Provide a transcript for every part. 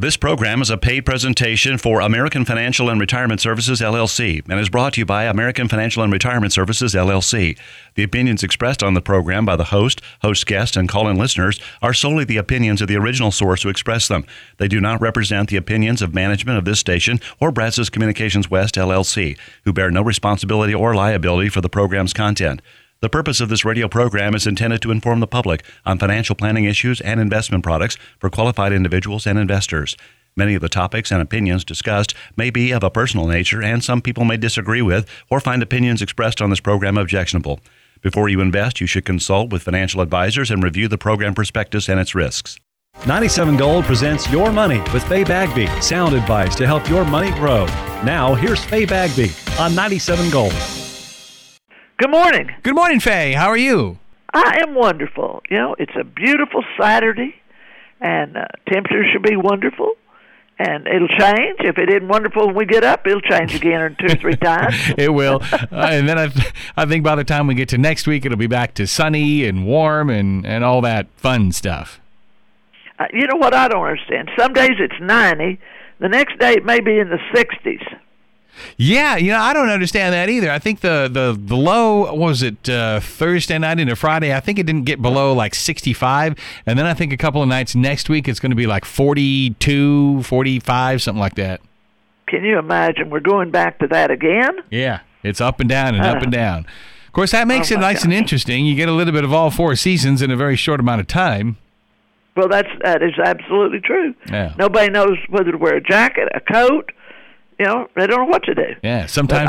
This program is a paid presentation for American Financial and Retirement Services, LLC, and is brought to you by American Financial and Retirement Services, LLC. The opinions expressed on the program by the host guests, and call-in listeners are solely the opinions of the original source who expressed them. They do not represent the opinions of management of this station or Brazos Communications West, LLC, who bear no responsibility or liability for the program's content. The purpose of this radio program is intended to inform the public on financial planning issues and investment products for qualified individuals and investors. Many of the topics and opinions discussed may be of a personal nature, and some people may disagree with or find opinions expressed on this program objectionable. Before you invest, you should consult with financial advisors and review the program prospectus and its risks. 97 Gold presents Your Money with Faye Bagby. Sound advice to help your money grow. Now, here's Faye Bagby on 97 Gold. Good morning. Good morning, Faye. How are you? I am wonderful. You know, it's a beautiful Saturday, and temperatures should be wonderful, and it'll change. If it isn't wonderful when we get up, it'll change again or 2 or 3 times. It will. And then I think by the time we get to next week, it'll be back to sunny and warm and all that fun stuff. You know what I don't understand? Some days it's 90. The next day it may be in the 60s. Yeah, I don't understand that either. I think the low, was it Thursday night into Friday? I think it didn't get below like 65. And then I think a couple of nights next week it's going to be like 42, 45, something like that. Can you imagine? We're going back to that again? Yeah, it's up and down and up and down. Of course, that makes it nice and interesting. You get a little bit of all 4 seasons in a very short amount of time. Well, that is absolutely true. Yeah. Nobody knows whether to wear a jacket, a coat. They don't know what to do. Yeah, sometimes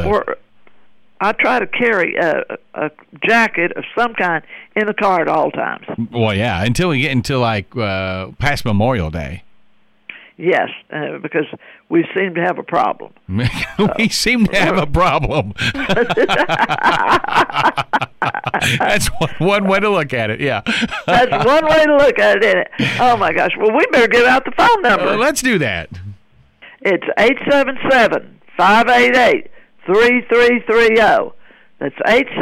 I try to carry a jacket of some kind in the car at all times. Well, yeah, until we get into like past Memorial Day. Yes, because we seem to have a problem. We seem to have a problem. That's one way to look at it, yeah. That's one way to look at it, isn't it? Oh, my gosh. Well, we better give out the phone number. Let's do that. It's 877-588-3330. That's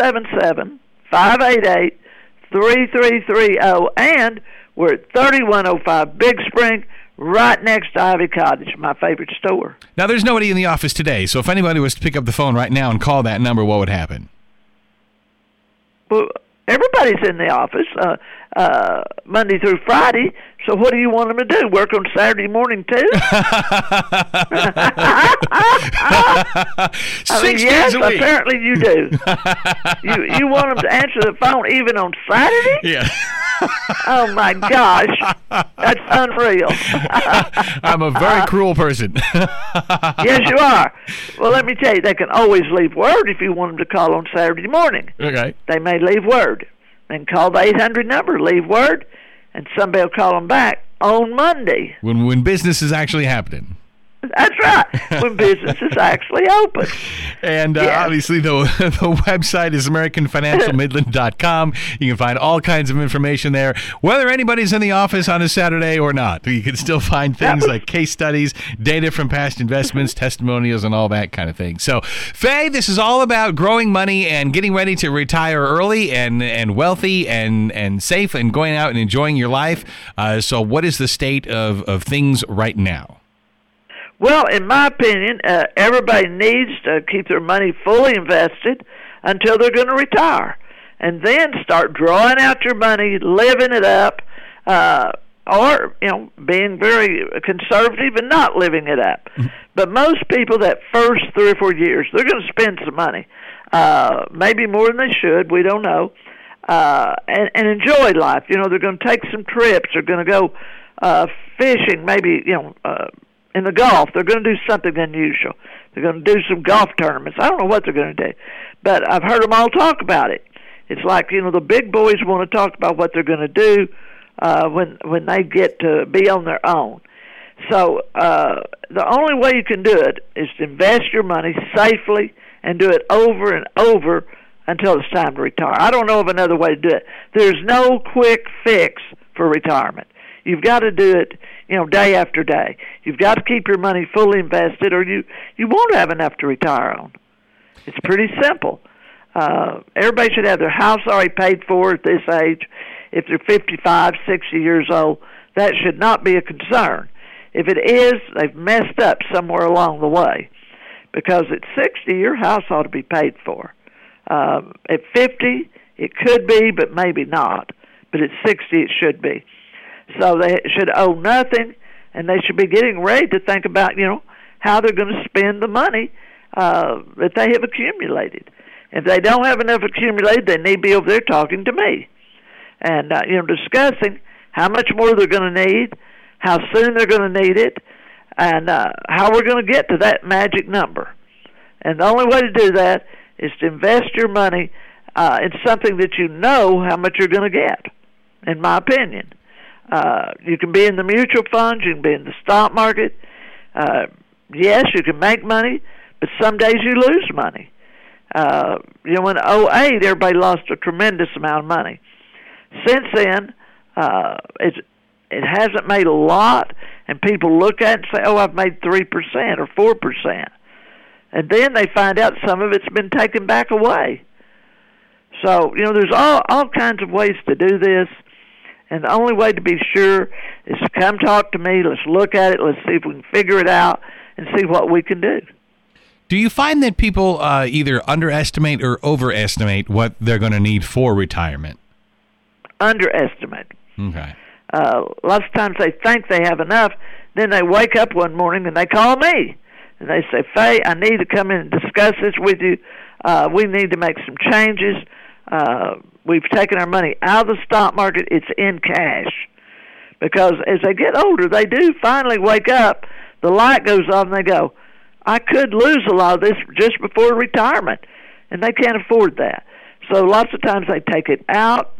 877-588-3330. And we're at 3105 Big Spring, right next to Ivy Cottage, my favorite store. Now, there's nobody in the office today, so if anybody was to pick up the phone right now and call that number, what would happen? Well, everybody's in the office Monday through Friday, so what do you want them to do, work on Saturday morning too? Yes, apparently you do. You want them to answer the phone even on Saturday? Yeah. Oh, my gosh. That's unreal. I'm a very cruel person. Yes, you are. Well, let me tell you, they can always leave word if you want them to call on Saturday morning. Okay. They may leave word. Then call the 800 number, leave word, and somebody will call them back on Monday. When business is actually happening. That's right, when business is actually open. And obviously the website is AmericanFinancialMidland.com. You can find all kinds of information there, whether anybody's in the office on a Saturday or not. You can still find things like case studies, data from past investments, testimonials, and all that kind of thing. So, Faye, this is all about growing money and getting ready to retire early and wealthy and safe and going out and enjoying your life. So what is the state of things right now? Well, in my opinion, everybody needs to keep their money fully invested until they're going to retire, and then start drawing out your money, living it up, or being very conservative and not living it up. But most people, that first 3 or 4 years, they're going to spend some money, maybe more than they should. We don't know, and enjoy life. They're going to take some trips. They're going to go fishing, maybe in the golf. They're going to do something unusual. They're going to do some golf tournaments. I don't know what they're going to do, but I've heard them all talk about it. It's like, the big boys want to talk about what they're going to do when they get to be on their own. So the only way you can do it is to invest your money safely and do it over and over until it's time to retire. I don't know of another way to do it. There's no quick fix for retirement. You've got to do it, day after day. You've got to keep your money fully invested, or you won't have enough to retire on. It's pretty simple. Everybody should have their house already paid for at this age. If they're 55, 60 years old, that should not be a concern. If it is, they've messed up somewhere along the way. Because at 60, your house ought to be paid for. At 50, it could be, but maybe not. But at 60, it should be. So they should owe nothing, and they should be getting ready to think about, how they're going to spend the money that they have accumulated. If they don't have enough accumulated, they need to be over there talking to me. And, discussing how much more they're going to need, how soon they're going to need it, and how we're going to get to that magic number. And the only way to do that is to invest your money in something that you know how much you're going to get, in my opinion. You can be in the mutual funds, you can be in the stock market. Yes, you can make money, but some days you lose money. In 2008, everybody lost a tremendous amount of money. Since then, it hasn't made a lot, and people look at it and say, oh, I've made 3% or 4%. And then they find out some of it's been taken back away. So, there's all kinds of ways to do this, and the only way to be sure is to come talk to me. Let's look at it. Let's see if we can figure it out and see what we can do. Do you find that people either underestimate or overestimate what they're going to need for retirement? Underestimate. Okay. Lots of times they think they have enough, then they wake up one morning and they call me. And they say, Faye, I need to come in and discuss this with you. We need to make some changes. We've taken our money out of the stock market. It's in cash. Because as they get older, they do finally wake up. The light goes on and they go, I could lose a lot of this just before retirement. And they can't afford that. So lots of times they take it out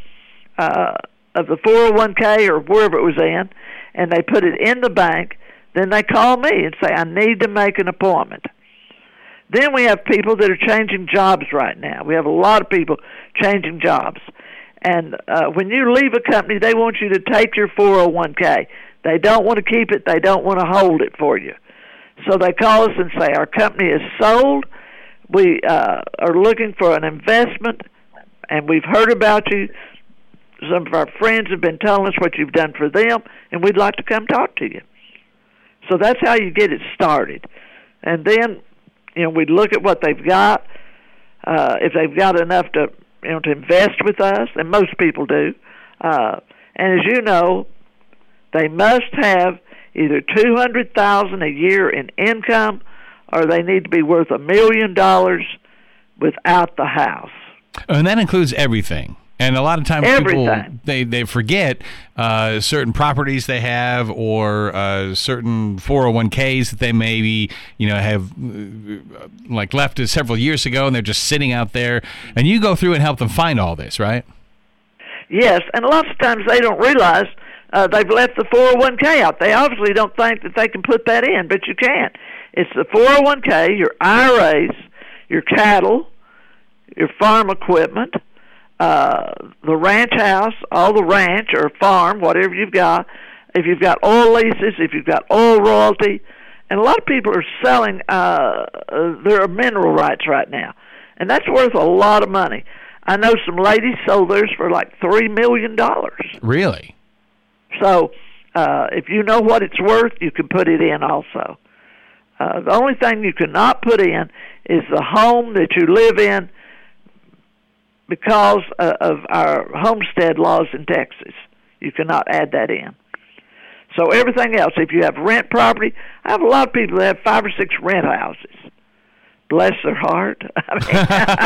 of the 401k or wherever it was in, and they put it in the bank. Then they call me and say, I need to make an appointment. Then we have people that are changing jobs right now. We have a lot of people changing jobs. And when you leave a company, they want you to take your 401k. They don't want to keep it. They don't want to hold it for you. So they call us and say, our company is sold. We are looking for an investment, and we've heard about you. Some of our friends have been telling us what you've done for them, and we'd like to come talk to you. So that's how you get it started. And then, we'd look at what they've got. If they've got enough to invest with us, and most people do. And as you know, they must have either $200,000 a year in income, or they need to be worth $1 million without the house. And that includes everything. And a lot of times everything. People, they forget certain properties they have, or certain 401ks that they maybe, have like left several years ago, and they're just sitting out there. And you go through and help them find all this, right? Yes, and lots of times they don't realize they've left the 401k out. They obviously don't think that they can put that in, but you can. It's the 401k, your IRAs, your cattle, your farm equipment, the ranch house, all the ranch or farm, whatever you've got. If you've got oil leases, if you've got oil royalty, and a lot of people are selling their mineral rights right now, and that's worth a lot of money. I know some ladies sold theirs for like $3 million. Really? So if you know what it's worth, you can put it in also. The only thing you cannot put in is the home that you live in, because of our homestead laws in Texas. You cannot add that in. So everything else, if you have rent property, I have a lot of people that have 5 or 6 rent houses. Bless their heart. I mean,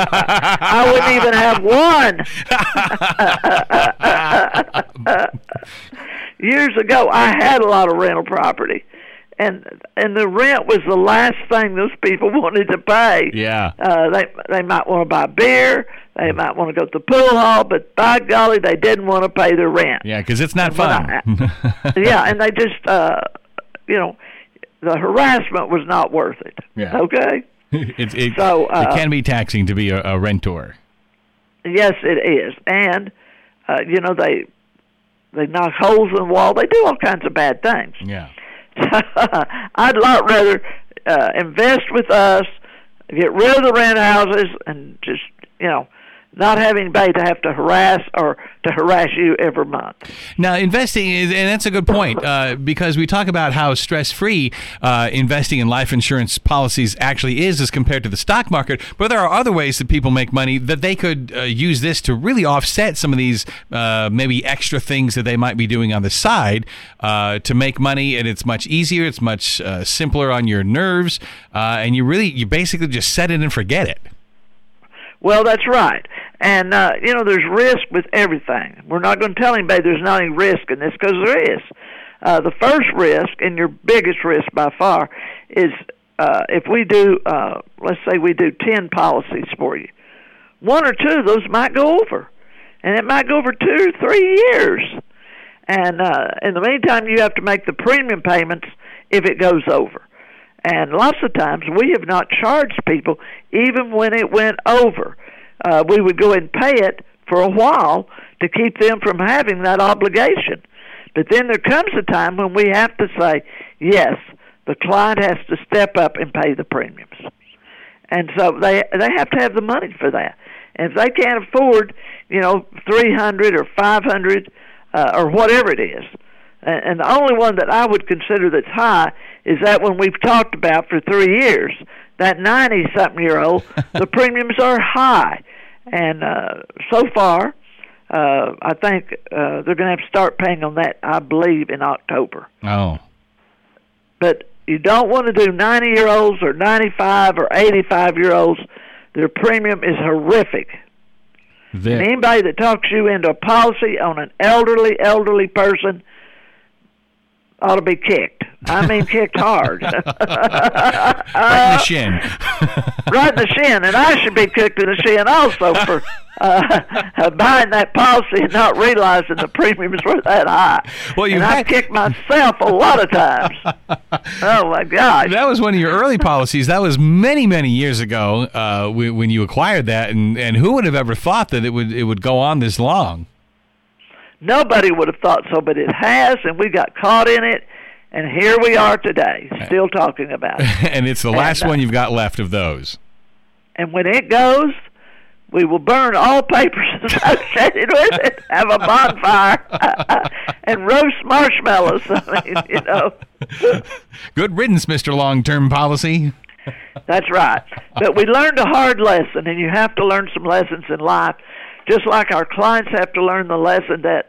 I wouldn't even have one. Years ago, I had a lot of rental property. And the rent was the last thing those people wanted to pay. Yeah. They might want to buy beer. They might want to go to the pool hall, but by golly, they didn't want to pay their rent. Yeah, because it's not fun. Yeah, and they just, the harassment was not worth it. Yeah. Okay? It can be taxing to be a rentor. Yes, it is. And, they knock holes in the wall. They do all kinds of bad things. Yeah. I'd a lot rather invest with us, get rid of the rent houses, and just, not having anybody to have to harass you every month. Now, investing is, and that's a good point, because we talk about how stress-free investing in life insurance policies actually is as compared to the stock market, but there are other ways that people make money that they could use this to really offset some of these maybe extra things that they might be doing on the side to make money, and it's much easier, it's much simpler on your nerves, and you basically just set it and forget it. Well, that's right. And, there's risk with everything. We're not going to tell anybody there's not any risk in this, because there is. The first risk, and your biggest risk by far, is if we do, let's say we do 10 policies for you. 1 or 2 of those might go over. And it might go over 2 or 3 years. And in the meantime, you have to make the premium payments if it goes over. And lots of times we have not charged people even when it went over. We would go and pay it for a while to keep them from having that obligation. But then there comes a time when we have to say, yes, the client has to step up and pay the premiums. And so they have to have the money for that. And if they can't afford, $300 or $500 or whatever it is, and the only one that I would consider that's high is that one we've talked about for 3 years, that 90-something-year-old, the premiums are high. And so far, I think they're going to have to start paying on that, I believe, in October. Oh. But you don't want to do 90-year-olds or 95 or 85-year-olds. Their premium is horrific. And anybody that talks you into a policy on an elderly person ought to be kicked. I mean, kicked hard. Right in the shin. Right in the shin. And I should be kicked in the shin also for buying that policy and not realizing the premiums were that high. Well, I've kicked myself a lot of times. Oh, my gosh. That was one of your early policies. That was many, many years ago when you acquired that. And who would have ever thought that it would go on this long? Nobody would have thought so, but it has, and we got caught in it, and here we are today, still talking about it. And it's the last one you've got left of those. And when it goes, we will burn all papers associated with it, have a bonfire, and roast marshmallows. I mean, Good riddance, Mr. Long-Term Policy. That's right. But we learned a hard lesson, and you have to learn some lessons in life. Just like our clients have to learn the lesson that,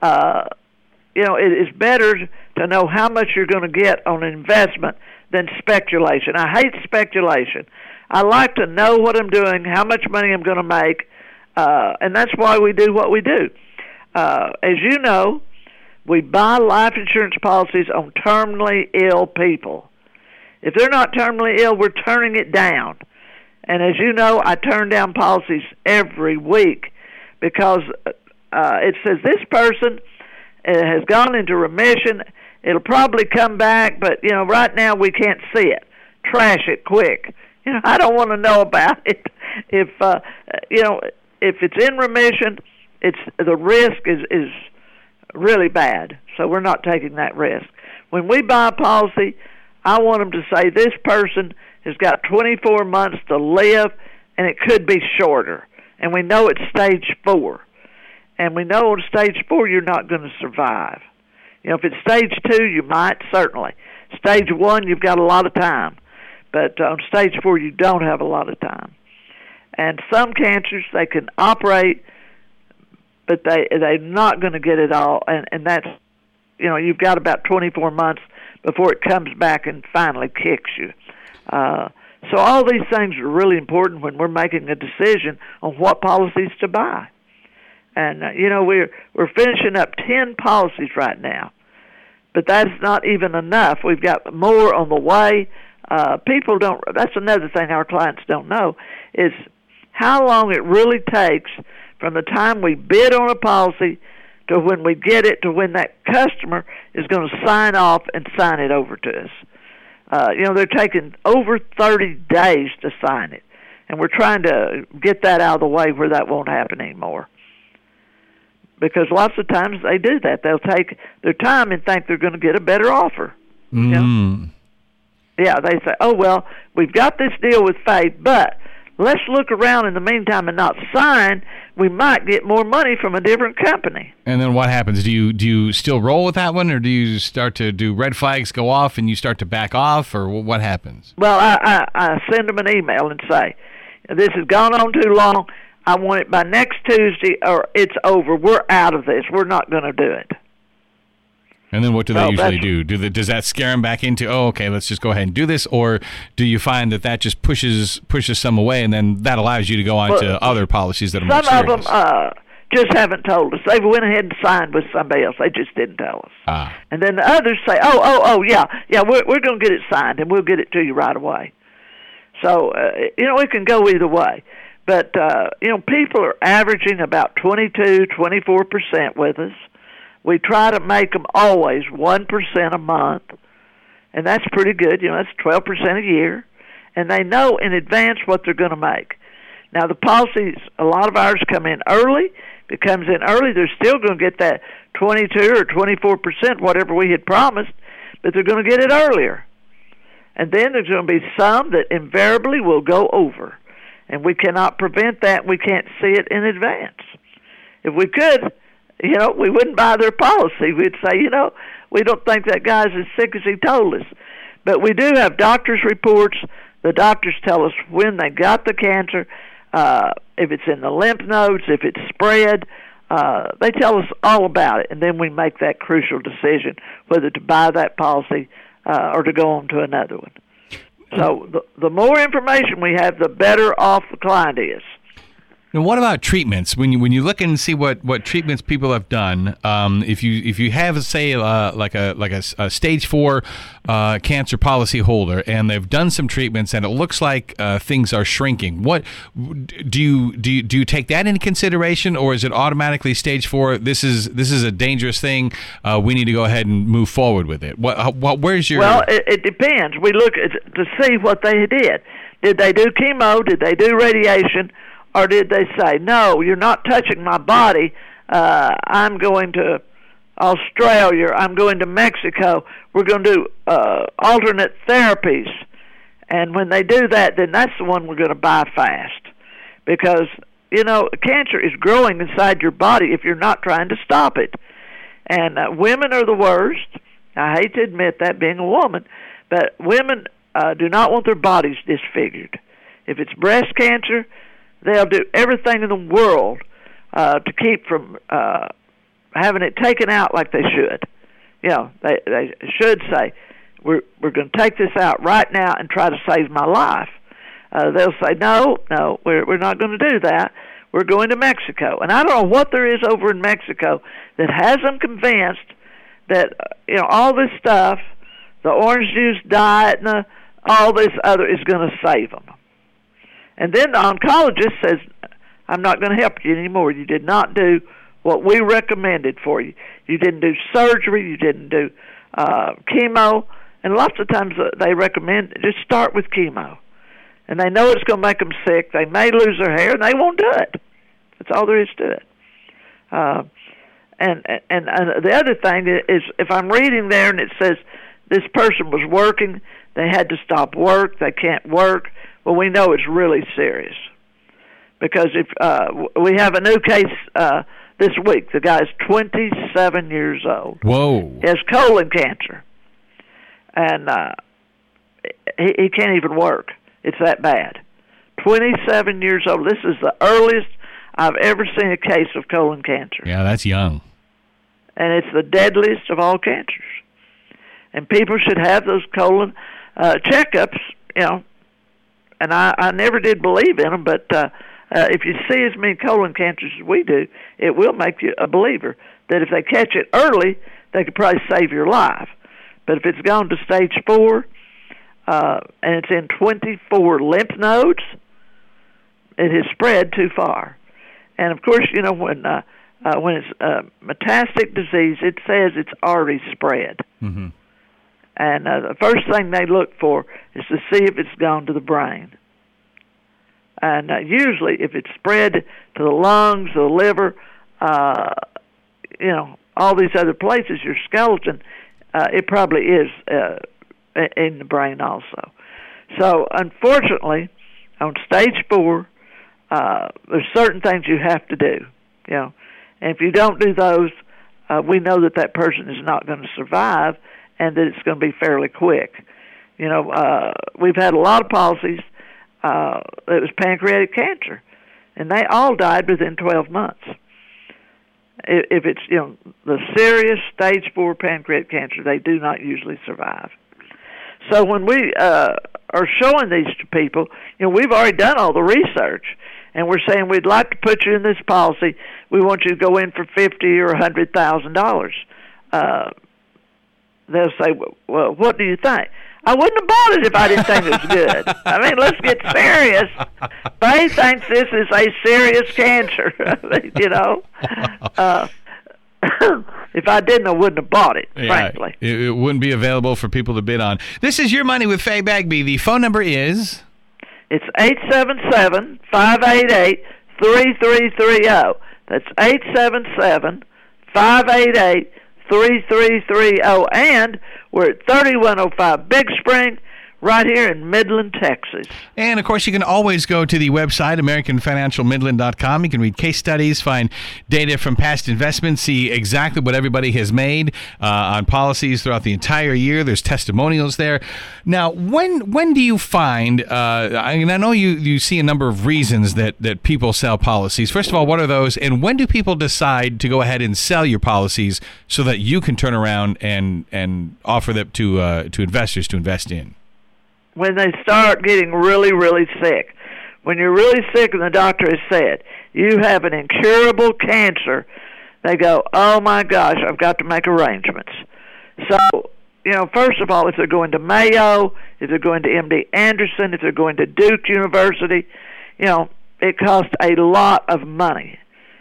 it is better to know how much you're going to get on an investment than speculation. I hate speculation. I like to know what I'm doing, how much money I'm going to make, and that's why we do what we do. As you know, we buy life insurance policies on terminally ill people. If they're not terminally ill, we're turning it down. And as you know, I turn down policies every week, because it says this person has gone into remission. It'll probably come back, but, right now we can't see it. Trash it quick. I don't want to know about it. If it's in remission, the risk is really bad, so we're not taking that risk. When we buy a policy, I want them to say this person has got 24 months to live, and it could be shorter. And we know it's stage 4. And we know on stage 4 you're not going to survive. If it's stage 2, you might, certainly. Stage 1, you've got a lot of time. But on stage 4, you don't have a lot of time. And some cancers, they can operate, but they're not going to get it all. And that's, you've got about 24 months before it comes back and finally kicks you. So all these things are really important when we're making a decision on what policies to buy. And, we're finishing up 10 policies right now. But that's not even enough. We've got more on the way. People don't, that's another thing our clients don't know, is how long it really takes from the time we bid on a policy to when we get it to when that customer is going to sign off and sign it over to us. They're taking over 30 days to sign it. And we're trying to get that out of the way where that won't happen anymore. Because lots of times they do that. They'll take their time and think they're going to get a better offer. Yeah, they say, oh, well, we've got this deal with Faith, but let's look around in the meantime and not sign. We might get more money from a different company. And then what happens? Do you still roll with that one, or do you start to do red flags go off and you start to back off, or what happens? Well, I send them an email and say, this has gone on too long. I want it by next Tuesday, or it's over. We're out of this. We're not going to do it. And then what do they usually do? Does that scare them back into, oh, okay, let's just go ahead and do this? Or do you find that just pushes some away, and then that allows you to go on to other policies that are more serious? Some of them just haven't told us. They went ahead and signed with somebody else. They just didn't tell us. And then the others say, yeah, we're going to get it signed, and we'll get it to you right away. So, it can go either way. But, people are averaging about 24% with us. We try to make them always 1% a month, and that's pretty good. That's 12% a year, and they know in advance what they're going to make. Now, the policies, a lot of ours come in early. If it comes in early, they're still going to get that 22 or 24%, whatever we had promised, but they're going to get it earlier. And then there's going to be some that invariably will go over, and we cannot prevent that. We can't see it in advance. If we could, we wouldn't buy their policy. We'd say, we don't think that guy's as sick as he told us. But we do have doctor's reports. The doctors tell us when they got the cancer, if it's in the lymph nodes, if it's spread. They tell us all about it, and then we make that crucial decision whether to buy that policy or to go on to another one. So the more information we have, the better off the client is. Now, what about treatments? When you look and see what treatments people have done, if you have, say, like a stage 4 cancer policy holder, and they've done some treatments and it looks like things are shrinking, what do you take that into consideration, or is it automatically stage 4? This is a dangerous thing. We need to go ahead and move forward with it. Where's your? Well, it depends. We look to see what they did. Did they do chemo? Did they do radiation? Or did they say, no, you're not touching my body, I'm going to Australia, I'm going to Mexico, we're going to do alternate therapies. And when they do that, then that's the one we're going to buy fast. Because, cancer is growing inside your body if you're not trying to stop it. And women are the worst. I hate to admit that, being a woman, but women do not want their bodies disfigured. If it's breast cancer, they'll do everything in the world to keep from having it taken out like they should. They should say, we're going to take this out right now and try to save my life. They'll say, no, we're not going to do that. We're going to Mexico. And I don't know what there is over in Mexico that has them convinced that all this stuff, the orange juice diet and all this other is going to save them. And then the oncologist says, I'm not going to help you anymore. You did not do what we recommended for you. You didn't do surgery. You didn't do chemo. And lots of times they recommend just start with chemo. And they know it's going to make them sick. They may lose their hair, and they won't do it. That's all there is to it. And the other thing is, if I'm reading there and it says this person was working, they had to stop work, they can't work, well, we know it's really serious. Because if we have a new case this week, the guy's 27 years old. Whoa. He has colon cancer. And he can't even work. It's that bad. 27 years old. This is the earliest I've ever seen a case of colon cancer. Yeah, that's young. And it's the deadliest of all cancers. And people should have those colon checkups, And I never did believe in them, but if you see as many colon cancers as we do, it will make you a believer that if they catch it early, they could probably save your life. But if it's gone to stage 4 and it's in 24 lymph nodes, it has spread too far. And of course, when it's metastatic disease, it says it's already spread. Mm-hmm. And the first thing they look for is to see if it's gone to the brain. And usually, if it's spread to the lungs, the liver, all these other places, your skeleton, it probably is in the brain also. So, unfortunately, on stage 4, there's certain things you have to do, and if you don't do those, we know that person is not going to survive, and that it's going to be fairly quick. We've had a lot of policies that was pancreatic cancer, and they all died within 12 months. If it's the serious stage 4 pancreatic cancer, they do not usually survive. So when we are showing these to people, we've already done all the research, and we're saying we'd like to put you in this policy. We want you to go in for $50,000 or $100,000. They'll say, "Well, what do you think?" I wouldn't have bought it if I didn't think it was good. I mean, let's get serious. They think this is a serious cancer, If I didn't, I wouldn't have bought it, frankly. It wouldn't be available for people to bid on. This is Your Money with Faye Bagby. The phone number is? It's 877-588-3330. That's 877-588-3330. And we're at 3105 Big Spring, right here in Midland, Texas. And, of course, you can always go to the website, AmericanFinancialMidland.com. You can read case studies, find data from past investments, see exactly what everybody has made on policies throughout the entire year. There's testimonials there. Now, when do you find, I know you see a number of reasons that people sell policies. First of all, what are those? And when do people decide to go ahead and sell your policies so that you can turn around and offer them to investors to invest in? When they start getting really, really sick. When you're really sick and the doctor has said, you have an incurable cancer, they go, oh my gosh, I've got to make arrangements. So, first of all, if they're going to Mayo, if they're going to MD Anderson, if they're going to Duke University, it costs a lot of money.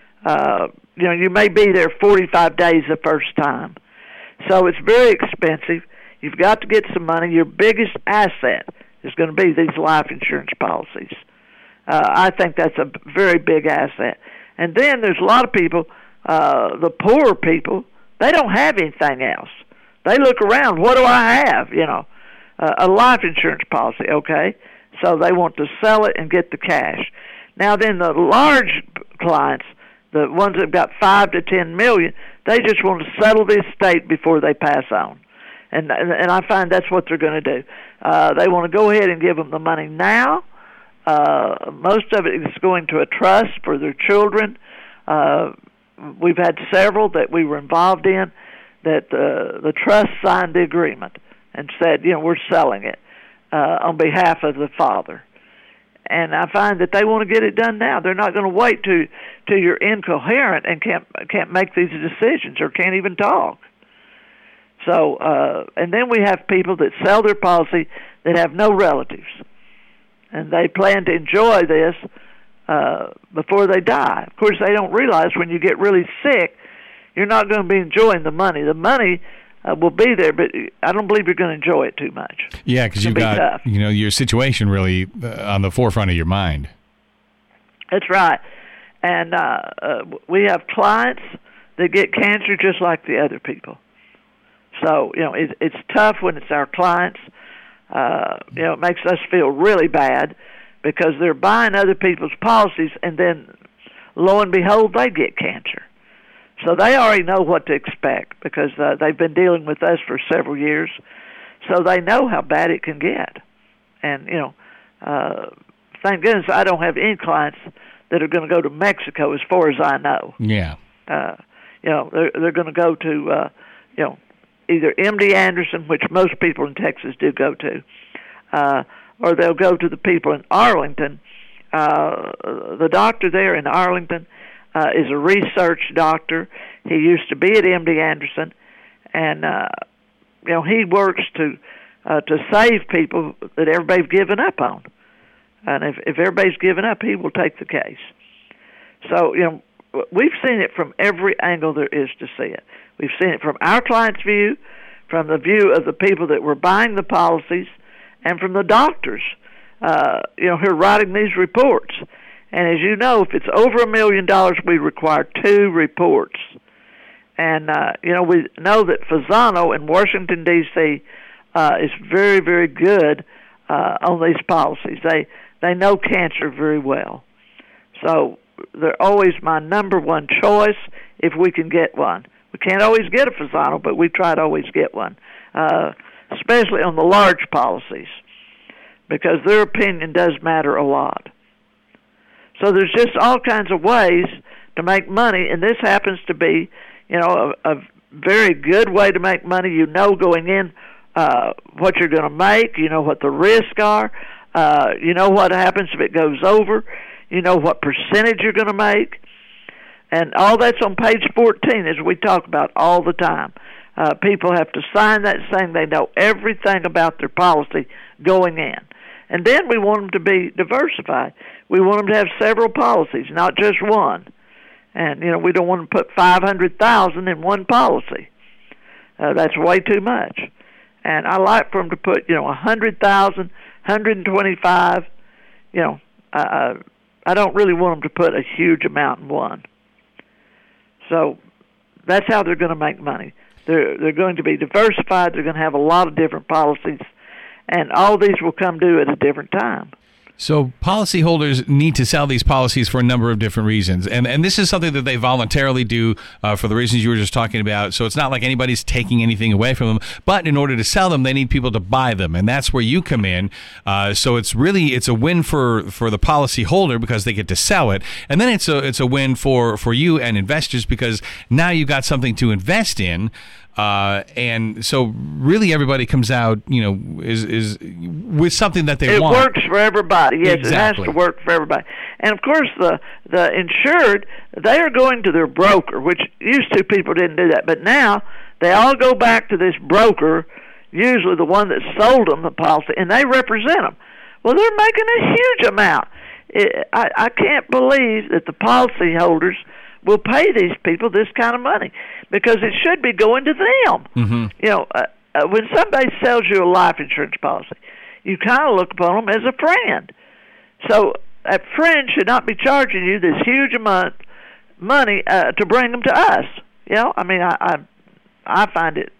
You may be there 45 days the first time. So it's very expensive. You've got to get some money. Your biggest asset is going to be these life insurance policies. I think that's a very big asset. And then there's a lot of people, the poorer people, they don't have anything else. They look around, what do I have? A life insurance policy, okay? So they want to sell it and get the cash. Now then the large clients, the ones that have got 5 to 10 million, they just want to settle the estate before they pass on. And I find that's what they're going to do. They want to go ahead and give them the money now. Most of it is going to a trust for their children. We've had several that we were involved in that the trust signed the agreement and said, we're selling it on behalf of the father. And I find that they want to get it done now. They're not going to wait till you're incoherent and can't make these decisions or can't even talk. So, and then we have people that sell their policy that have no relatives, and they plan to enjoy this before they die. Of course, they don't realize when you get really sick, you're not going to be enjoying the money. The money will be there, but I don't believe you're going to enjoy it too much. Yeah, because you've got tough. Your situation really on the forefront of your mind. That's right, and we have clients that get cancer just like the other people. So, it's tough when it's our clients. It makes us feel really bad because they're buying other people's policies, and then, lo and behold, they get cancer. So they already know what to expect because they've been dealing with us for several years. So they know how bad it can get. And, thank goodness I don't have any clients that are going to go to Mexico as far as I know. Yeah. They're going to go to, either MD Anderson, which most people in Texas do go to, or they'll go to the people in Arlington. The doctor there in Arlington is a research doctor. He used to be at MD Anderson, and he works to save people that everybody's given up on. And if everybody's given up, he will take the case. So we've seen it from every angle there is to see it. We've seen it from our client's view, from the view of the people that were buying the policies, and from the doctors, who are writing these reports. And as you know, if it's over $1 million, we require 2 reports. And, we know that Fasano in Washington, D.C. Is very, very good on these policies. they know cancer very well. So they're always my number one choice if we can get one. We can't always get a Fasano, but we try to always get one, especially on the large policies, because their opinion does matter a lot. So there's just all kinds of ways to make money, and this happens to be, a very good way to make money. You know going in what you're going to make. You know what the risks are. You know what happens if it goes over. You know what percentage you're going to make. And all that's on page 14, as we talk about all the time. People have to sign that saying they know everything about their policy going in. And then we want them to be diversified. We want them to have several policies, not just one. And, we don't want to put $500,000 in one policy. That's way too much. And I like for them to put, $100,000, $125,000. I don't really want them to put a huge amount in one. So that's how they're going to make money. They're going to be diversified. They're going to have a lot of different policies, and all these will come due at a different time. So policyholders need to sell these policies for a number of different reasons. And this is something that they voluntarily do for the reasons you were just talking about. So it's not like anybody's taking anything away from them. But in order to sell them, they need people to buy them. And that's where you come in. So it's a win for the policyholder because they get to sell it. And then it's a win for you and investors because now you've got something to invest in. And so really everybody comes out, is with something that they want. It works for everybody. Yes, Exactly. It has to work for everybody. And of course the insured, they are going to their broker, which used to people didn't do that. But now they all go back to this broker, usually the one that sold them the policy, and they represent them. Well, they're making a huge amount. I can't believe that the policyholders will pay these people this kind of money because it should be going to them. Mm-hmm. When somebody sells you a life insurance policy, you kind of look upon them as a friend. So that friend should not be charging you this huge amount of money to bring them to us. I find it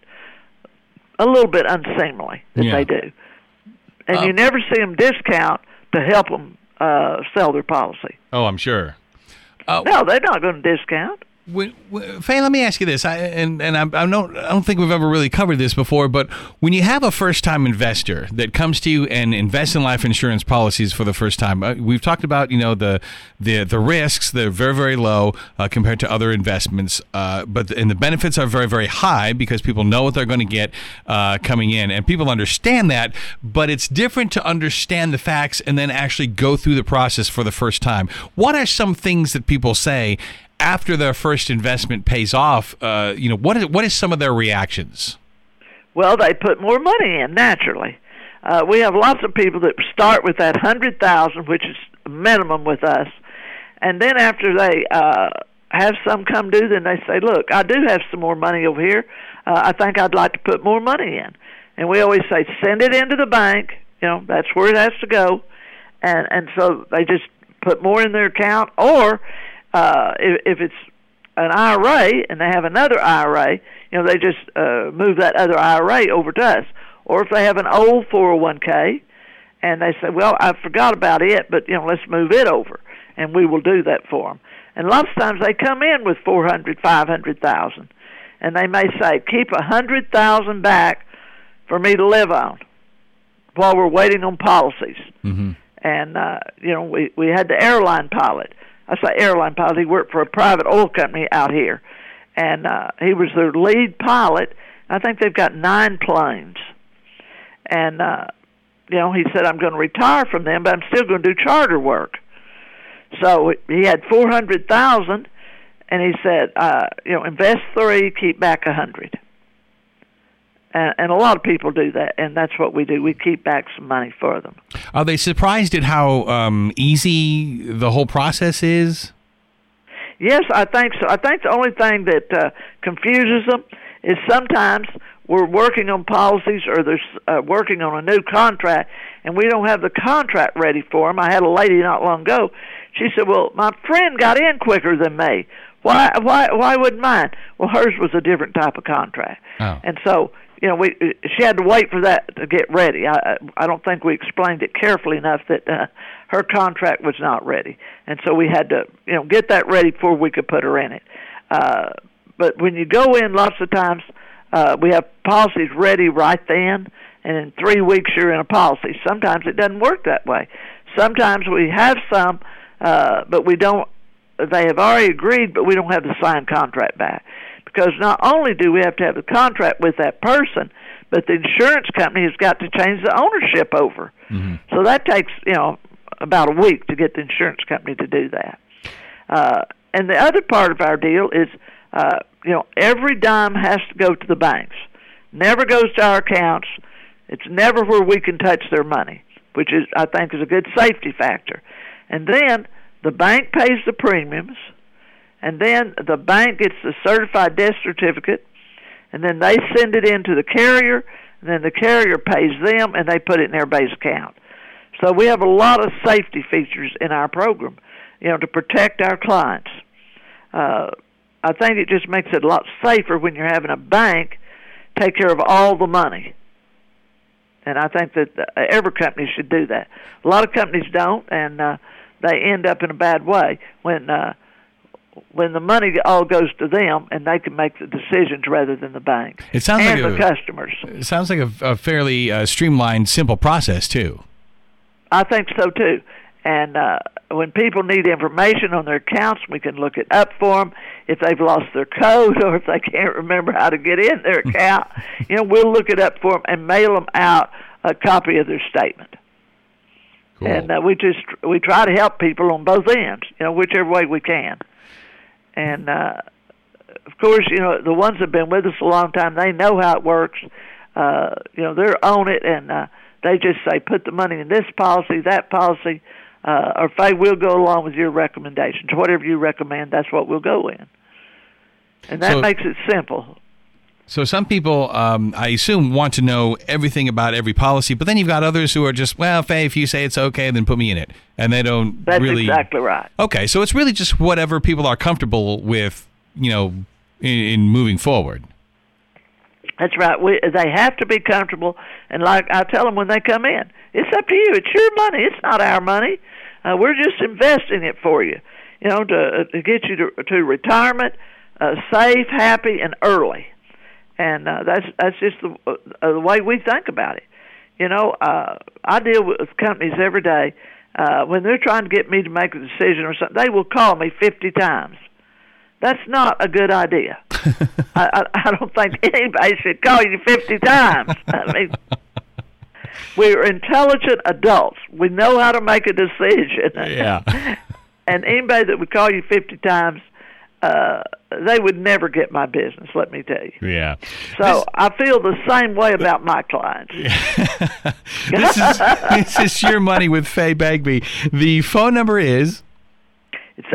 a little bit unseemly that they do. And you never see them discount to help them sell their policy. Oh, I'm sure. No, they're not going to discount. Faye, let me ask you this, I don't think we've ever really covered this before, but when you have a first-time investor that comes to you and invests in life insurance policies for the first time, we've talked about the risks. They're very, very low compared to other investments, but the benefits are very, very high because people know what they're going to get coming in, and people understand that. But it's different to understand the facts and then actually go through the process for the first time. What are some things that people say after their first investment pays off? What is some of their reactions? Well, they put more money in, naturally. We have lots of people that start with that $100,000, which is minimum with us, and then after they have some come due, then they say, look, I do have some more money over here. I think I'd like to put more money in. And we always say, send it into the bank. That's where it has to go. And so they just put more in their account, or if it's an IRA and they have another IRA, they just move that other IRA over to us. Or if they have an old 401k and they say, well, I forgot about it, but let's move it over, and we will do that for them. And lots of times they come in with $400,000, $500,000, and they may say, keep $100,000 back for me to live on while we're waiting on policies. Mm-hmm. And we had the airline pilot. I say airline pilot. He worked for a private oil company out here, and he was their lead pilot. I think they've got 9 planes. And he said, I'm going to retire from them, but I'm still going to do charter work. So he had $400,000, and he said, invest 3, keep back 100. And a lot of people do that, and that's what we do. We keep back some money for them. Are they surprised at how easy the whole process is? Yes, I think so. I think the only thing that confuses them is sometimes we're working on policies or they're working on a new contract, and we don't have the contract ready for them. I had a lady not long ago. She said, well, my friend got in quicker than me. Why wouldn't mine? Well, hers was a different type of contract. Oh. And so she had to wait for that to get ready. I don't think we explained it carefully enough that her contract was not ready, and so we had to get that ready before we could put her in it. But when you go in, lots of times we have policies ready right then, and in 3 weeks you're in a policy. Sometimes it doesn't work that way. Sometimes we have some, but we don't. They have already agreed, but we don't have the signed contract back. Because not only do we have to have the contract with that person, but the insurance company has got to change the ownership over. Mm-hmm. So that takes, about a week to get the insurance company to do that. And the other part of our deal is, every dime has to go to the banks. Never goes to our accounts. It's never where we can touch their money, which is, I think, is a good safety factor. And then the bank pays the premiums. And then the bank gets the certified death certificate, and then they send it in to the carrier, and then the carrier pays them, and they put it in everybody's account. So we have a lot of safety features in our program, to protect our clients. I think it just makes it a lot safer when you're having a bank take care of all the money. And I think that every company should do that. A lot of companies don't, and they end up in a bad way when the money all goes to them and they can make the decisions rather than the bank the customers. It sounds like a fairly streamlined, simple process, too. I think so, too. And when people need information on their accounts, we can look it up for them. If they've lost their code or if they can't remember how to get in their account, we'll look it up for them and mail them out a copy of their statement. Cool. And we try to help people on both ends, whichever way we can. And, of course, the ones that have been with us a long time, they know how it works. They're on it, and they just say, put the money in this policy, that policy, or Faye, we'll go along with your recommendations. Whatever you recommend, that's what we'll go in. And that makes it simple. So some people, I assume, want to know everything about every policy, but then you've got others who are just, well, Faye, if you say it's okay, then put me in it. And they don't really... That's exactly right. Okay, so it's really just whatever people are comfortable with, in moving forward. That's right. They have to be comfortable. And like I tell them when they come in, it's up to you. It's your money. It's not our money. We're just investing it for you, to get you to retirement, safe, happy, and early. And that's just the way we think about it. I deal with companies every day. When they're trying to get me to make a decision or something, they will call me 50 times. That's not a good idea. I don't think anybody should call you 50 times. I mean, we're intelligent adults. We know how to make a decision. Yeah. And anybody that would call you 50 times, they would never get my business, let me tell you. Yeah. So I feel the same way about my clients. This is Your Money with Faye Bagby. The phone number is? It's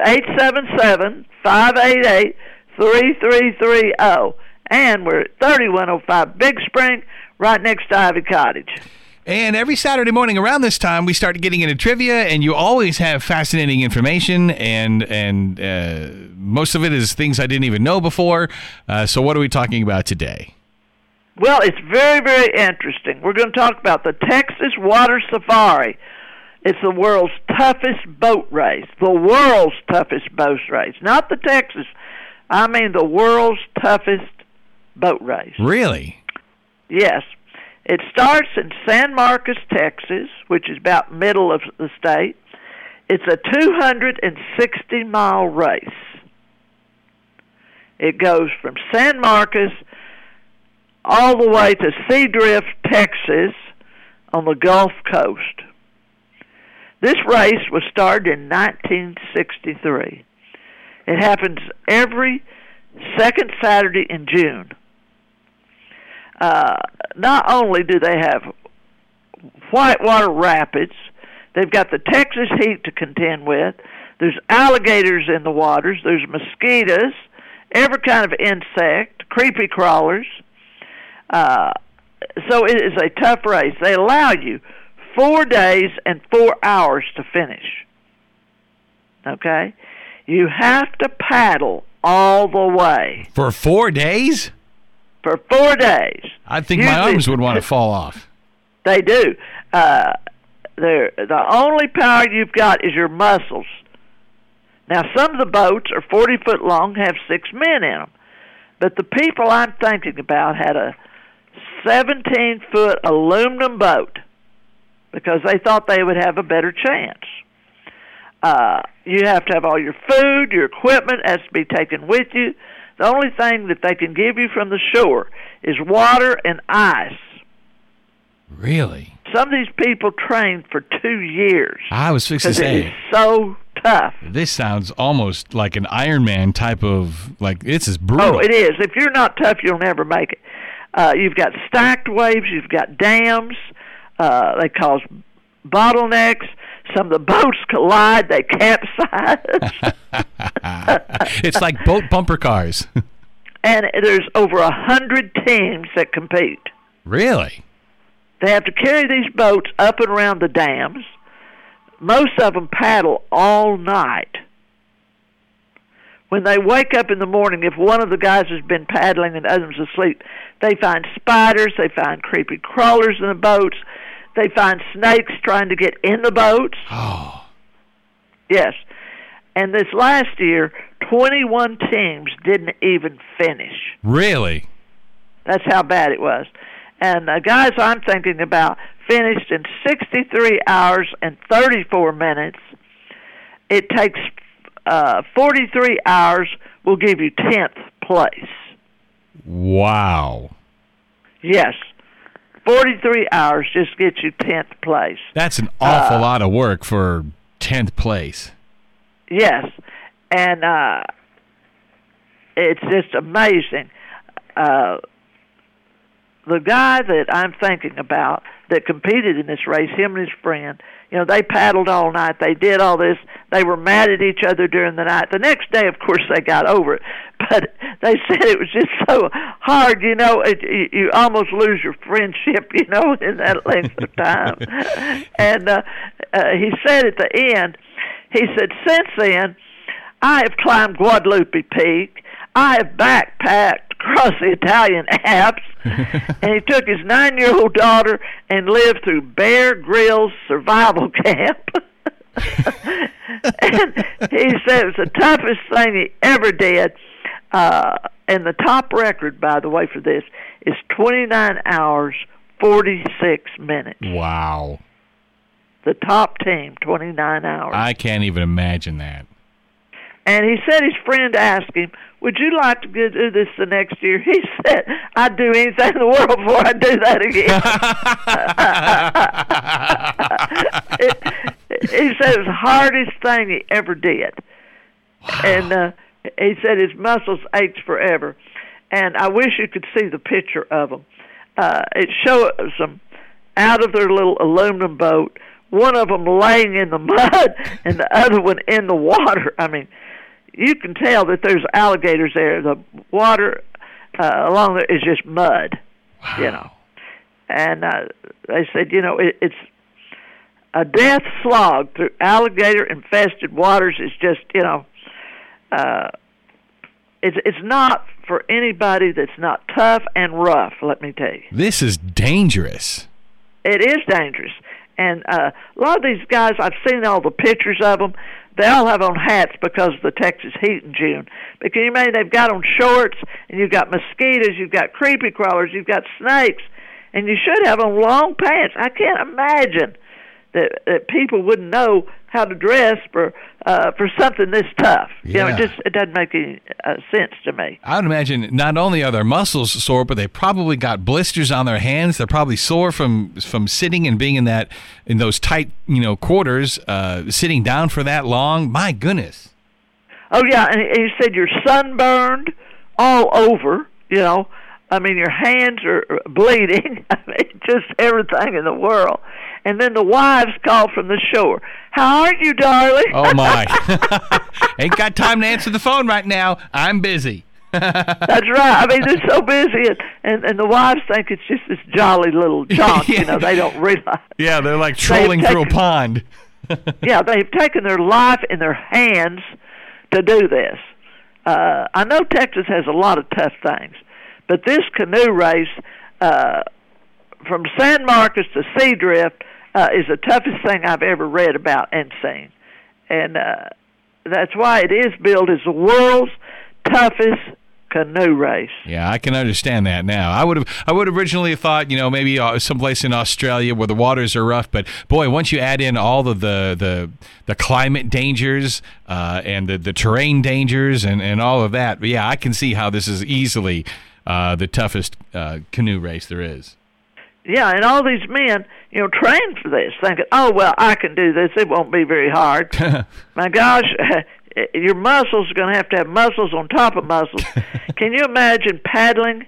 877-588-3330. And we're at 3105 Big Spring, right next to Ivy Cottage. And every Saturday morning around this time, we start getting into trivia, and you always have fascinating information, and most of it is things I didn't even know before. So what are we talking about today? Well, it's very, very interesting. We're going to talk about the Texas Water Safari. It's the world's toughest boat race. The world's toughest boat race. Not the Texas. I mean the world's toughest boat race. Really? Yes. It starts in San Marcos, Texas, which is about middle of the state. It's a 260-mile race. It goes from San Marcos all the way to Seadrift, Texas, on the Gulf Coast. This race was started in 1963. It happens every second Saturday in June. Not only do they have whitewater rapids, they've got the Texas heat to contend with. There's alligators in the waters. There's mosquitoes, every kind of insect, creepy crawlers. So it is a tough race. They allow you 4 days and 4 hours to finish. Okay? You have to paddle all the way. For 4 days? for 4 days. I think my arms would want to fall off. They do. The only power you've got is your muscles. Now, some of the boats are 40 foot long, have 6 men in them. But the people I'm thinking about had a 17-foot aluminum boat because they thought they would have a better chance. You have to have all your food, your equipment has to be taken with you. The only thing that they can give you from the shore is water and ice. Really? Some of these people trained for 2 years. I was fixing to say. It is so tough. This sounds almost like an Iron Man type of, like, this is brutal. Oh, it is. If you're not tough, you'll never make it. You've got stacked waves. You've got dams. They cause bottlenecks. Some of the boats collide. They capsize. It's like boat bumper cars. And there's over 100 teams that compete. Really? They have to carry these boats up and around the dams. Most of them paddle all night. When they wake up in the morning, if one of the guys has been paddling and the other's asleep, they find spiders, they find creepy crawlers in the boats, they find snakes trying to get in the boats. Oh. Yes. And this last year, 21 teams didn't even finish. Really? That's how bad it was. And the guys I'm thinking about finished in 63 hours and 34 minutes. It takes 43 hours will give you 10th place. Wow. Yes. 43 hours just gets you 10th place. That's an awful lot of work for 10th place. Yes. And it's just amazing. The guy that I'm thinking about that competed in this race, him and his friend, they paddled all night. They did all this. They were mad at each other during the night. The next day, of course, they got over it. But they said it was just so hard, you almost lose your friendship, in that length of time. And he said at the end, he said, since then, I have climbed Guadalupe Peak. I have backpacked across the Italian Alps, and he took his 9-year-old daughter and lived through Bear Grylls survival camp. And he said it was the toughest thing he ever did. And the top record, by the way, for this is 29 hours, 46 minutes. Wow. The top team, 29 hours. I can't even imagine that. And he said his friend asked him, would you like to go do this the next year? He said, I'd do anything in the world before I do that again. He said it was the hardest thing he ever did. Wow. And he said his muscles ached forever. And I wish you could see the picture of them. It shows them out of their little aluminum boat, one of them laying in the mud and the other one in the water. I mean, you can tell that there's alligators there. The water along there is just mud, wow. And they said, it's a death slog through alligator-infested waters. Is just, it's not for anybody that's not tough and rough, let me tell you. This is dangerous. It is dangerous. And a lot of these guys, I've seen all the pictures of them. They all have on hats because of the Texas heat in June. But can you imagine they've got on shorts, and you've got mosquitoes, you've got creepy crawlers, you've got snakes, and you should have on long pants. I can't imagine that people wouldn't know how to dress for something this tough. Yeah. It doesn't make any sense to me. I would imagine not only are their muscles sore, but they probably got blisters on their hands. They're probably sore from sitting and being in those tight quarters, sitting down for that long. My goodness. Oh yeah, and he said you're sunburned all over. I mean, your hands are bleeding. I mean, just everything in the world. And then the wives call from the shore. How are you, darling? Oh, my. Ain't got time to answer the phone right now. I'm busy. That's right. I mean, they're so busy, and the wives think it's just this jolly little jaunt. Yeah. They don't realize. Yeah, they're like trolling through a pond. Yeah, they've taken their life in their hands to do this. I know Texas has a lot of tough things, But this canoe race from San Marcos to Seadrift is the toughest thing I've ever read about and seen. And that's why it is billed as the world's toughest canoe race. Yeah, I can understand that now. I would have originally thought, maybe someplace in Australia where the waters are rough, but boy, once you add in all of the climate dangers and the terrain dangers and all of that, yeah, I can see how this is easily the toughest canoe race there is. Yeah, and all these men, train for this, thinking, oh, well, I can do this. It won't be very hard. My gosh, your muscles are going to have muscles on top of muscles. Can you imagine paddling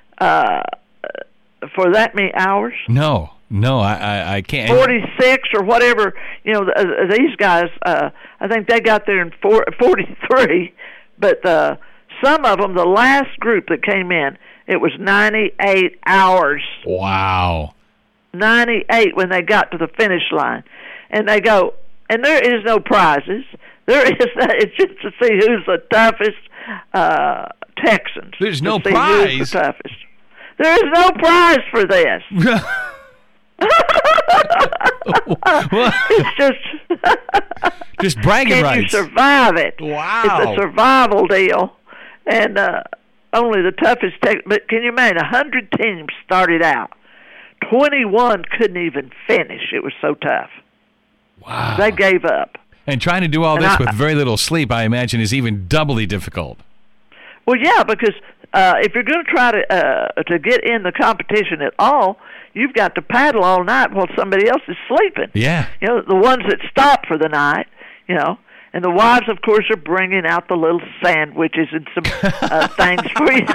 for that many hours? No, I can't. 46 or whatever. These guys, I think they got there in 43, but some of them, the last group that came in, it was 98 hours. Wow. 98 when they got to the finish line. And they go, and there is no prizes. It's just to see who's the toughest Texans. There's no prize. Who's the toughest. There is no prize for this. It's just bragging rights. Can you survive it? Wow. It's a survival deal. And only the toughest but can you imagine 100 teams started out. 21 couldn't even finish. It was so tough. Wow. They gave up. And trying to do all this with very little sleep, I imagine, is even doubly difficult. Well, yeah, because if you're going to try to get in the competition at all, you've got to paddle all night while somebody else is sleeping. Yeah. The ones that stop for the night, and the wives, of course, are bringing out the little sandwiches and some things for you.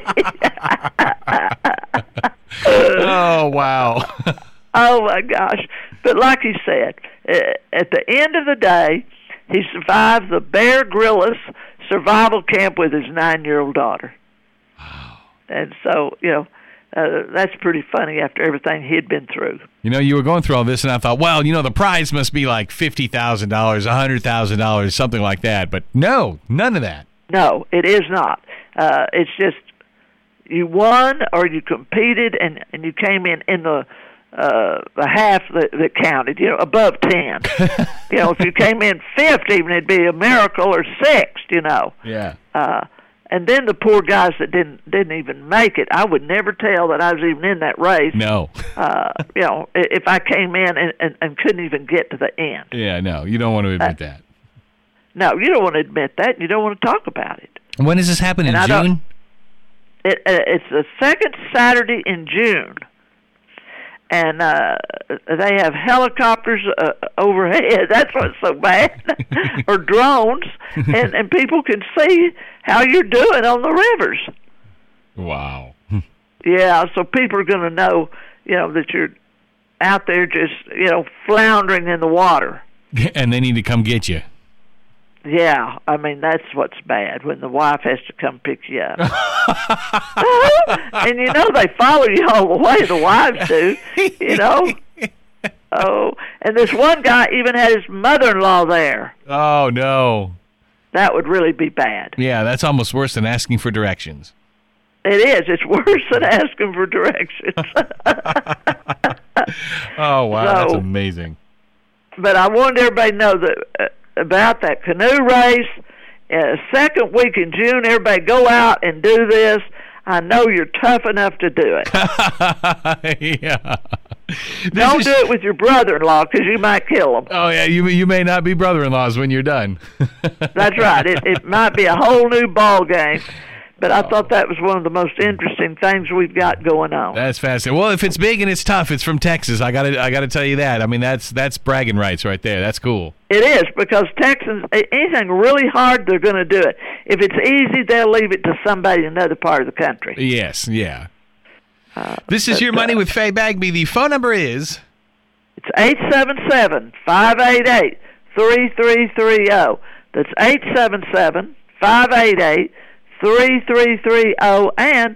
Oh, wow. Oh, my gosh. But like he said, at the end of the day, he survived the Bear Grylls survival camp with his 9-year-old daughter. Wow. And so, that's pretty funny after everything he'd been through. You were going through all this, and I thought, well, the prize must be like $50,000, $100,000, something like that. But no, none of that. No, it is not. It's just you won or you competed, and you came in the half that counted, above 10. If you came in 5th, even it'd be a miracle, or 6th, Yeah. And then the poor guys that didn't even make it, I would never tell that I was even in that race. No. If I came in and couldn't even get to the end. Yeah, no, you don't want to admit that. No, you don't want to admit that. You don't want to talk about it. When does this happen, in June? It's the second Saturday in June. And they have helicopters overhead. That's what's so bad. Or drones. And people can see how you're doing on the rivers. Wow. Yeah, so people are going to know, that you're out there just, floundering in the water. And they need to come get you. Yeah, I mean, that's what's bad, when the wife has to come pick you up. And they follow you all the way, the wives do, Oh, and this one guy even had his mother-in-law there. Oh, no. That would really be bad. Yeah, that's almost worse than asking for directions. It is. It's worse than asking for directions. Oh, wow, that's amazing. But I wanted everybody to know that about that canoe race. Second week in June, everybody go out and do this. I know you're tough enough to do it. Yeah. Don't do it with your brother-in-law, because you might kill him. Oh, yeah, you may not be brother-in-laws when you're done. That's right. It might be a whole new ball game. But I thought that was one of the most interesting things we've got going on. That's fascinating. Well, if it's big and it's tough, it's from Texas. I gotta tell you that. I mean, that's bragging rights right there. That's cool. It is, because Texans, anything really hard, they're going to do it. If it's easy, they'll leave it to somebody in another part of the country. Yes, yeah. This is Your Money with Faye Bagby. The phone number is? It's 877-588-3330. That's 877-588-3330, and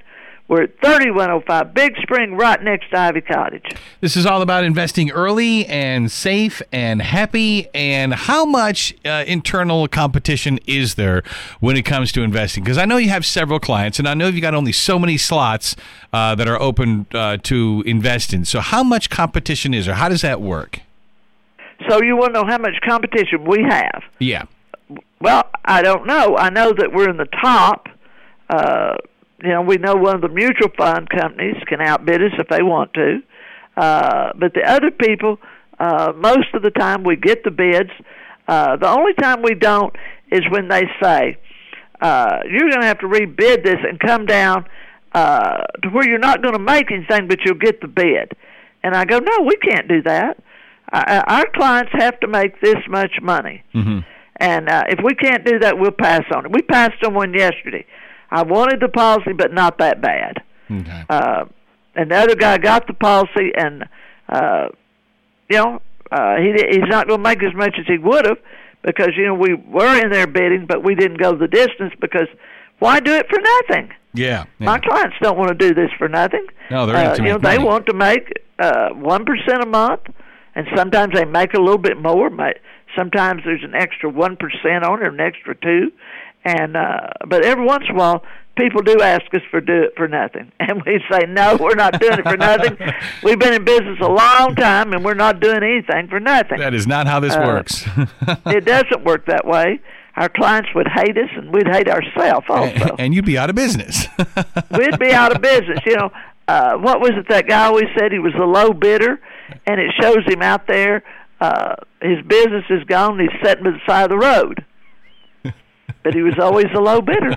We're at 3105 Big Spring, right next to Ivy Cottage. This is all about investing early and safe and happy. And how much internal competition is there when it comes to investing? Because I know you have several clients, and I know you've got only so many slots that are open to invest in. So how much competition is there? How does that work? So you want to know how much competition we have? Yeah. Well, I don't know. I know that we're in the top. We know one of the mutual fund companies can outbid us if they want to. But the other people, most of the time we get the bids. The only time we don't is when they say, you're going to have to rebid this and come down to where you're not going to make anything, but you'll get the bid. And I go, no, we can't do that. Our clients have to make this much money. Mm-hmm. And if we can't do that, we'll pass on it. We passed on one yesterday. I wanted the policy, but not that bad. Okay. And the other guy got the policy, and he's not going to make as much as he would have because we were in there bidding, but we didn't go the distance because why do it for nothing? Yeah. My clients don't want to do this for nothing. No, they're in to make they money. want to make 1% a month, and sometimes they make a little bit more. Sometimes there's an extra 1% on it, an extra 2%. And but every once in a while, people do ask us do it for nothing, and we say no, we're not doing it for nothing. We've been in business a long time, and we're not doing anything for nothing. That is not how this works. It doesn't work that way. Our clients would hate us, and we'd hate ourselves also. And you'd be out of business. We'd be out of business. What was it that guy always said? He was a low bidder, and it shows him out there. His business is gone. He's sitting by the side of the road. But he was always a low bidder.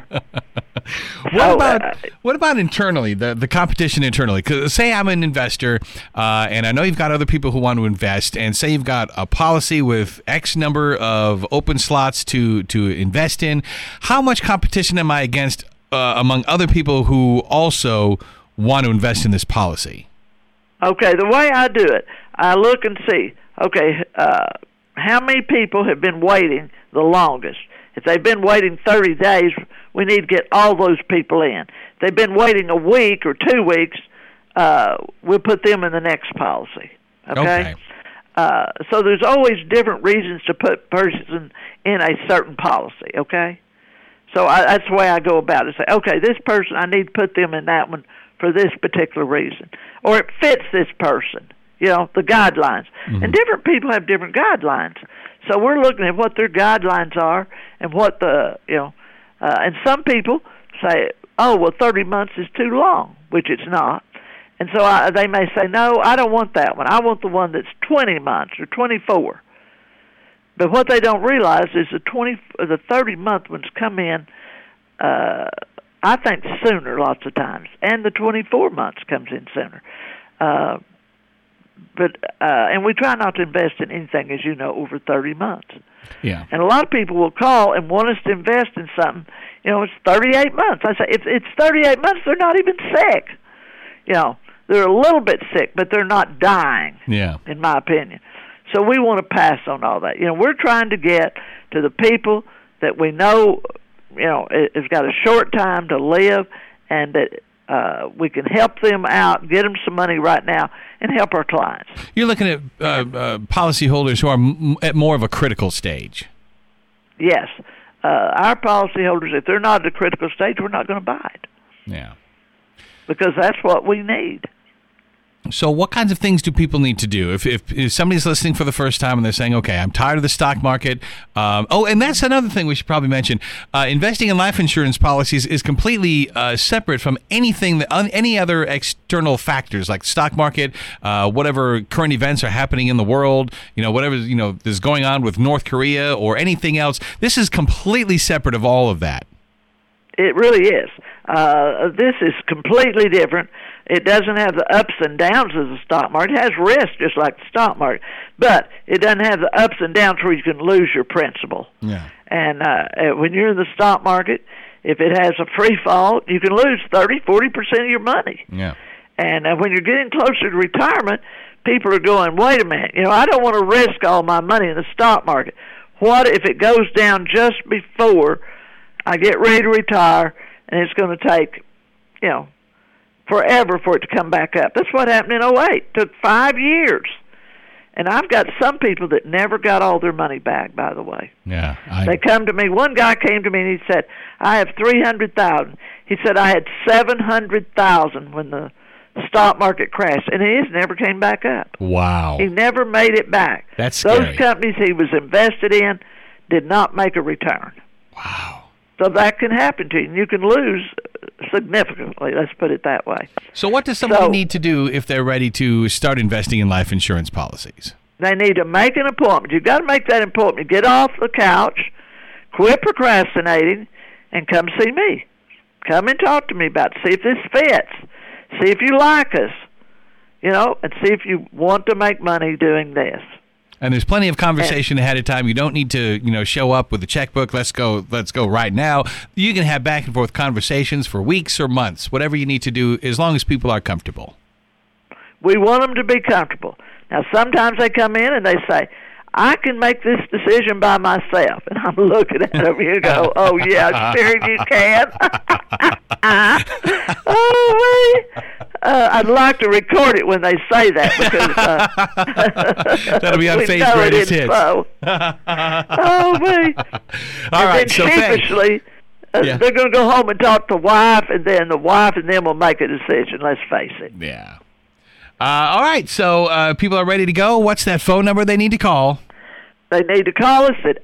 What about internally, the competition internally? 'Cause say I'm an investor, and I know you've got other people who want to invest, and say you've got a policy with X number of open slots to invest in. How much competition am I against among other people who also want to invest in this policy? Okay, the way I do it, I look and see, how many people have been waiting the longest? If they've been waiting 30 days, we need to get all those people in. If they've been waiting a week or 2 weeks, we'll put them in the next policy. Okay? So there's always different reasons to put persons in a certain policy, okay? So that's the way I go about it. Say, okay, this person, I need to put them in that one for this particular reason. Or it fits this person, the guidelines. Mm-hmm. And different people have different guidelines. So we're looking at what their guidelines are and what and some people say, 30 months is too long, which it's not. And so they may say, no, I don't want that one. I want the one that's 20 months or 24. But what they don't realize is the 30-month ones come in, I think, sooner lots of times. And the 24 months comes in sooner. And we try not to invest in anything, as you know, over 30 months. Yeah. And a lot of people will call and want us to invest in something. It's 38 months. I say, if it's 38 months, they're not even sick. They're a little bit sick, but they're not dying, in my opinion. So we want to pass on all that. We're trying to get to the people that we know, has got a short time to live, and that we can help them out, get them some money right now, and help our clients. You're looking at policyholders who are at more of a critical stage. Yes. Our policyholders, if they're not at a critical stage, we're not going to buy it. Yeah. Because that's what we need. So what kinds of things do people need to do? If somebody's listening for the first time and they're saying, okay, I'm tired of the stock market. And that's another thing we should probably mention. Investing in life insurance policies is completely separate from any other external factors like the stock market, whatever current events are happening in the world, whatever is going on with North Korea or anything else. This is completely separate of all of that. It really is. This is completely different. It doesn't have the ups and downs of the stock market. It has risk just like the stock market, but it doesn't have the ups and downs where you can lose your principal. Yeah. And when you're in the stock market, if it has a free fall, you can lose 30-40% of your money. Yeah. And when you're getting closer to retirement, people are going, wait a minute, I don't want to risk all my money in the stock market. What if it goes down just before I get ready to retire, and it's going to take, forever for it to come back up. That's what happened in 2008. It took 5 years. And I've got some people that never got all their money back, by the way. Yeah. They come to me. One guy came to me and he said, I have $300,000. He said, I had $700,000 when the stock market crashed, and his never came back up. Wow. He never made it back. That's scary. Those companies he was invested in did not make a return. Wow. So that can happen to you, and you can lose significantly, let's put it that way. So what does somebody need to do if they're ready to start investing in life insurance policies? They need to make an appointment. You've got to make that appointment. Get off the couch, quit procrastinating, and come see me. Come and talk to me about it. See if this fits. See if you like us, and see if you want to make money doing this. And there's plenty of conversation ahead of time. You don't need to, show up with a checkbook. Let's go right now. You can have back and forth conversations for weeks or months, whatever you need to do, as long as people are comfortable. We want them to be comfortable. Now, sometimes they come in and they say, I can make this decision by myself. And I'm looking at them and go, oh, yeah, sure you can. I'd like to record it when they say that because that'll be on Faye's Greatest Hits. Oh, me. All right, so sheepishly, they're going to go home and talk to wife, and then the wife and them will make a decision, let's face it. Yeah. All right, so people are ready to go. What's that phone number they need to call? They need to call us at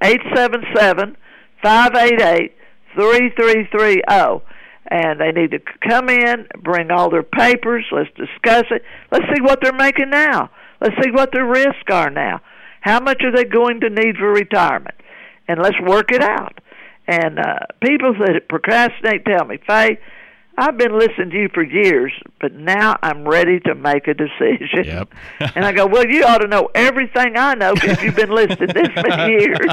877-588-3330. And they need to come in, bring all their papers. Let's discuss it. Let's see what they're making now. Let's see what their risks are now. How much are they going to need for retirement? And let's work it out. And people that procrastinate tell me, Faye, I've been listening to you for years, but now I'm ready to make a decision. Yep. And I go, well, you ought to know everything I know because you've been listening this many years.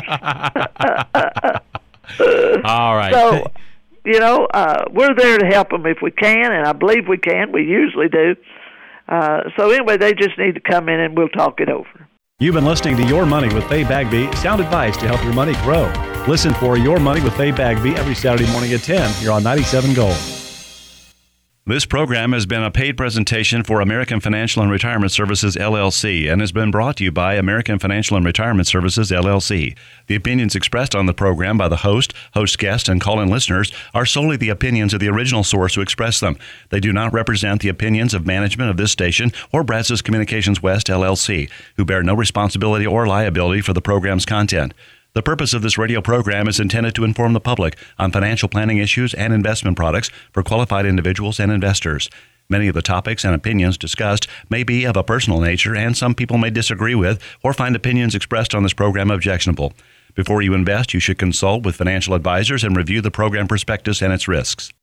All right. So, we're there to help them if we can, and I believe we can. We usually do. So anyway, they just need to come in and we'll talk it over. You've been listening to Your Money with Faye Bagby, sound advice to help your money grow. Listen for Your Money with Faye Bagby every Saturday morning at 10 here on 97 Gold. This program has been a paid presentation for American Financial and Retirement Services, LLC, and has been brought to you by American Financial and Retirement Services, LLC. The opinions expressed on the program by the host guest, and call-in listeners are solely the opinions of the original source who expressed them. They do not represent the opinions of management of this station or Brazos Communications West, LLC, who bear no responsibility or liability for the program's content. The purpose of this radio program is intended to inform the public on financial planning issues and investment products for qualified individuals and investors. Many of the topics and opinions discussed may be of a personal nature, and some people may disagree with or find opinions expressed on this program objectionable. Before you invest, you should consult with financial advisors and review the program prospectus and its risks.